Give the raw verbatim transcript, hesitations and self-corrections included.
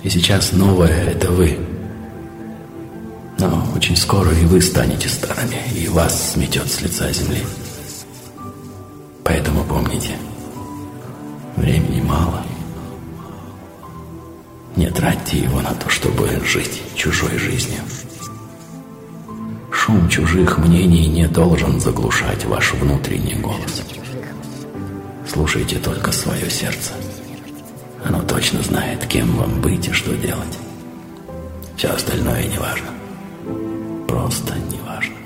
И сейчас новое — это вы. Но очень скоро и вы станете старыми, и вас сметет с лица земли. Поэтому помните, времени мало. Не тратьте его на то, чтобы жить чужой жизнью. Шум чужих мнений не должен заглушать ваш внутренний голос. Слушайте только свое сердце. Оно точно знает, кем вам быть и что делать. Все остальное не важно. Просто не важно.